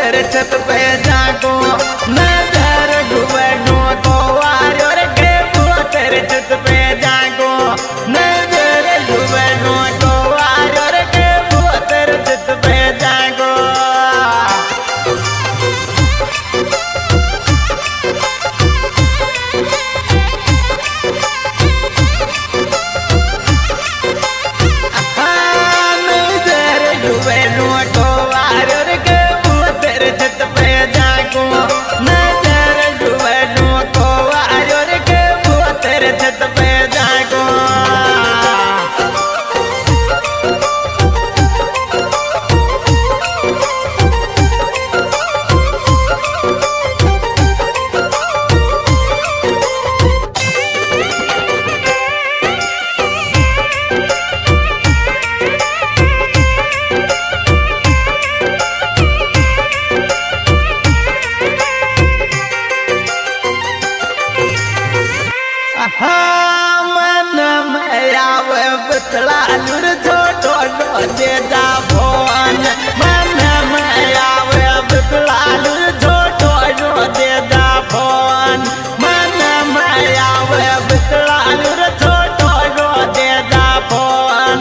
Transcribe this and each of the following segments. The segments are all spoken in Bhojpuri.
तेरे छत पे जागो नजर डूबो को आयो रे के तेरे छत पे जागो नजर डूबो को आयो रे के तेरे छत पे जागो। बतला लुर छोटो दे जा फोन मन में आवे बतला लुर छोटो दे जा फोन मन में आवे बतला लुर छोटो दे जा फोन।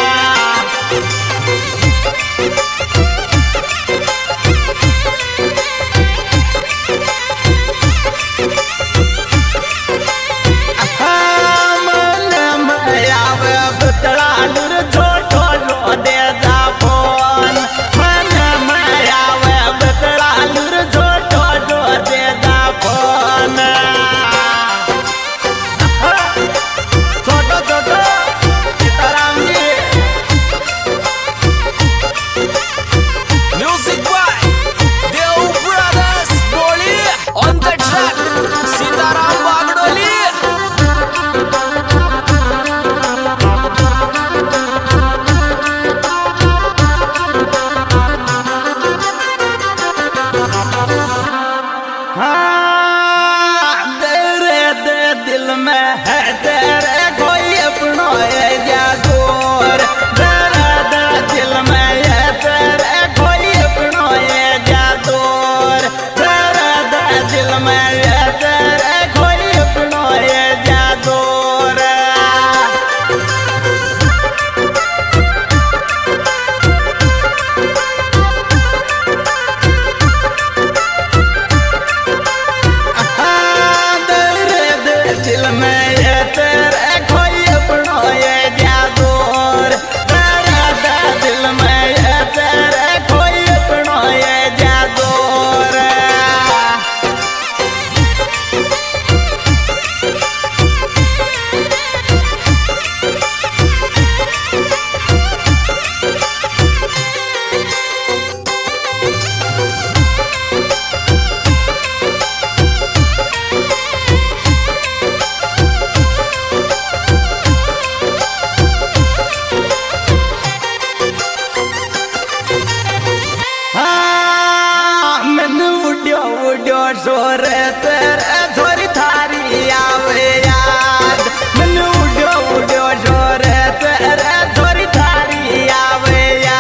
जोर तेरे थोड़ी थारी आवे याद मनु उड़ो उड़ो जोर तेरे थोड़ी थारी आवे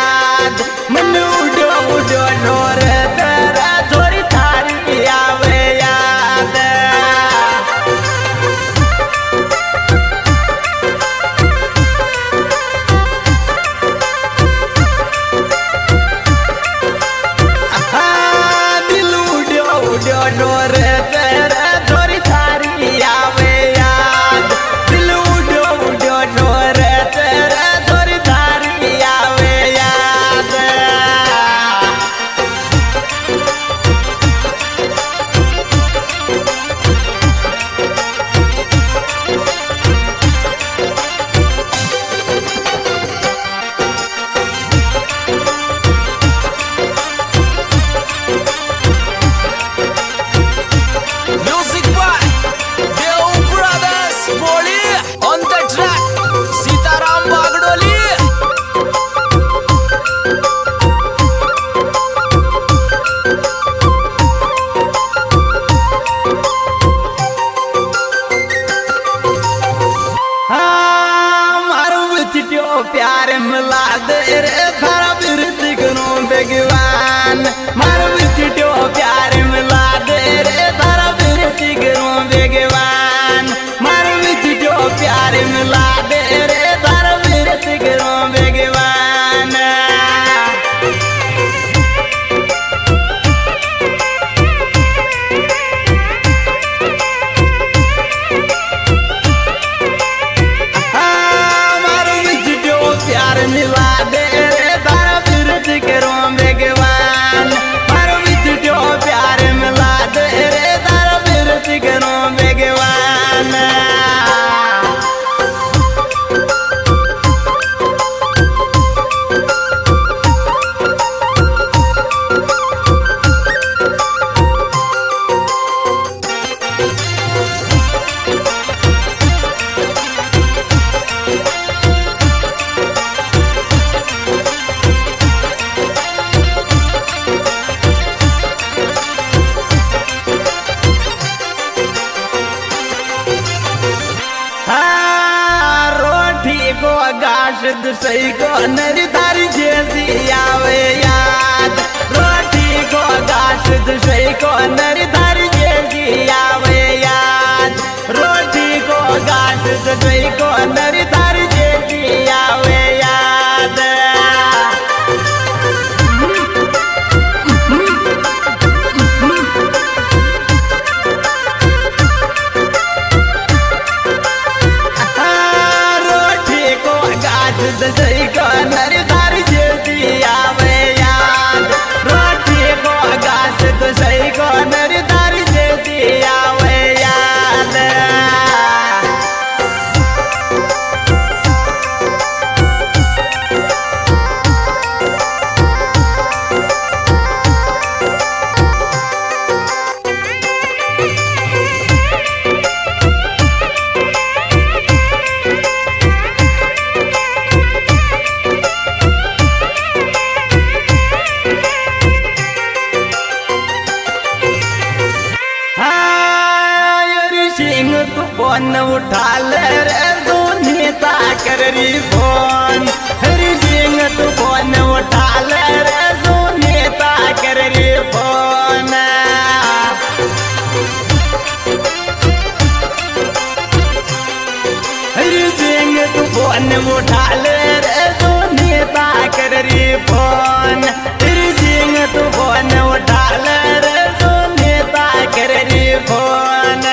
याद मनु उड़ो उड़ो जोर तेरे थोड़ी थारी आवे याद। दिल उड़ो उड़ो जोर तेरे थोड़ी थारी आवे याद दिल उड़ो उड़ो जोर तेरे थोड़ी थारी आवे याद। प्यार मिला दे रे थारा बिरद करूं भगवान मारो बिछड़ो प्यार मिला दे रे तारा बिरती करूं भगवान मारो बिछड़ो प्यार मिला दे रे तारा बिरती करूं भगवान मारो बिछड़ो प्यार मिला दे रे तारा बिरती करूं भगवान मारो बिछड़ो प्यार मिला दे रे तारा बिरती करूं भगवान सही को नरी तारी जैसी आवे याद रोटी को गाश सही को नरी तारी जैसी आवे याद रोटी को गाश सही को नरी तारी जैसी आवे याद सही को नरी तारी जैसी आवे याद रोटी को गाछ तो सही को नरी तारी जैसी आवे याद फोन उठा ले रे सुनीता कर री फोन हरी सिंह तू फोन उठा ले रे सुनीता कर री फोन हरी सिंह तू फोन उठा ले रे सुनीता कर री फोन हरी सिंह तू फोन उठा ले रे सुनीता कर री फोन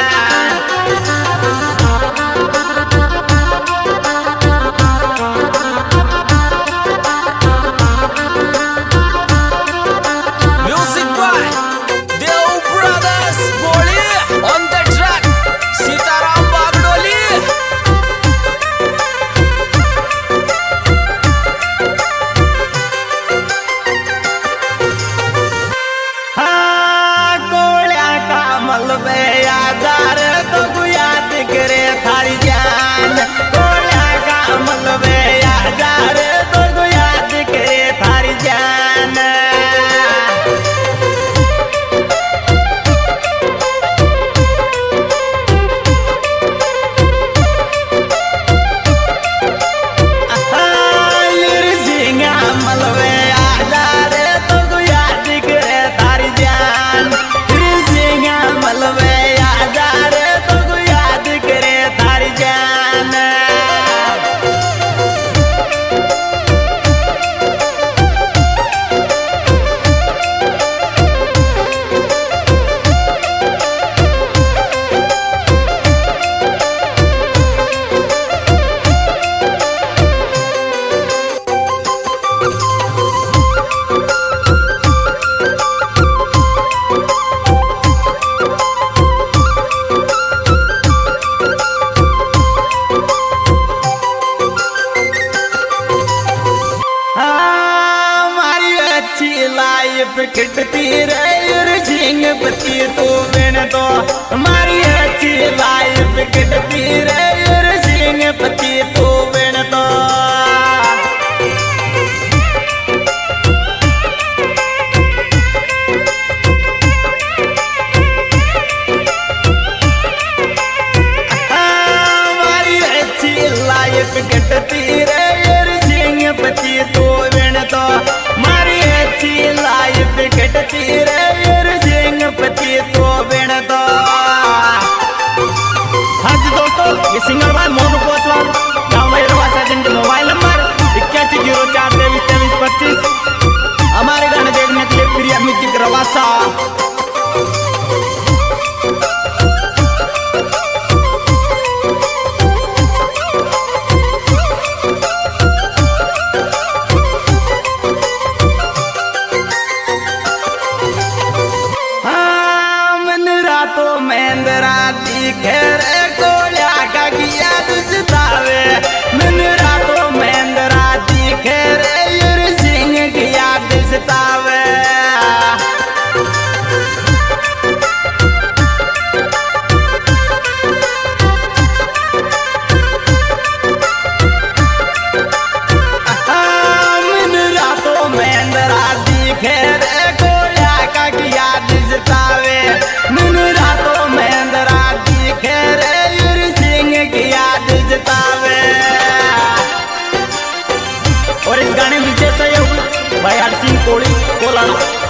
किटती रे झिंग बची तू बिन तो हमारी अच्छी लाइफ किटती रे झिंग बची तू बिन तो हमारी अच्छी लाइफ किटती रे झिंग बची तू बिन तो ठिकाणी विशेष येऊ भयार सिंग कोळी कोलाला